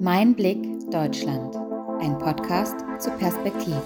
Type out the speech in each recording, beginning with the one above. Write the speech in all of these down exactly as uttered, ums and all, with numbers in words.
Mein Blick Deutschland, ein Podcast zur Perspektive.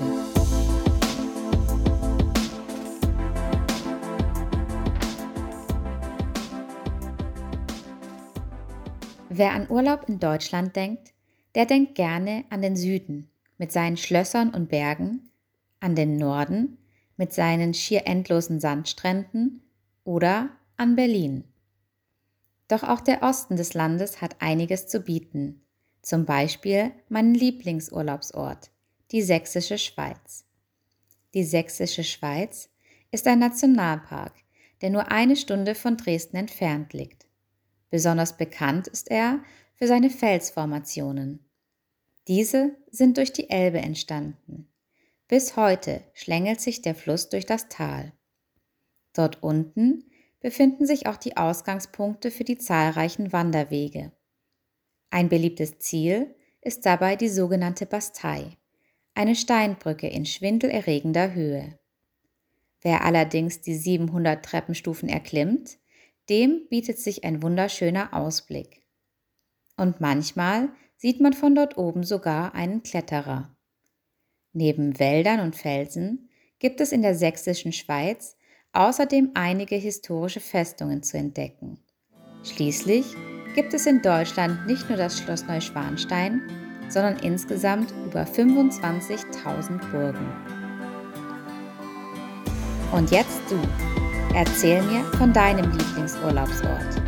Wer an Urlaub in Deutschland denkt, der denkt gerne an den Süden mit seinen Schlössern und Bergen, an den Norden mit seinen schier endlosen Sandstränden oder an Berlin. Doch auch der Osten des Landes hat einiges zu bieten. Zum Beispiel meinen Lieblingsurlaubsort, die Sächsische Schweiz. Die Sächsische Schweiz ist ein Nationalpark, der nur eine Stunde von Dresden entfernt liegt. Besonders bekannt ist er für seine Felsformationen. Diese sind durch die Elbe entstanden. Bis heute schlängelt sich der Fluss durch das Tal. Dort unten befinden sich auch die Ausgangspunkte für die zahlreichen Wanderwege. Ein beliebtes Ziel ist dabei die sogenannte Bastei, eine Steinbrücke in schwindelerregender Höhe. Wer allerdings die siebenhundert Treppenstufen erklimmt, dem bietet sich ein wunderschöner Ausblick. Und manchmal sieht man von dort oben sogar einen Kletterer. Neben Wäldern und Felsen gibt es in der Sächsischen Schweiz außerdem einige historische Festungen zu entdecken. Schließlich gibt es in Deutschland nicht nur das Schloss Neuschwanstein, sondern insgesamt über fünfundzwanzigtausend Burgen. Und jetzt du, erzähl mir von deinem Lieblingsurlaubsort.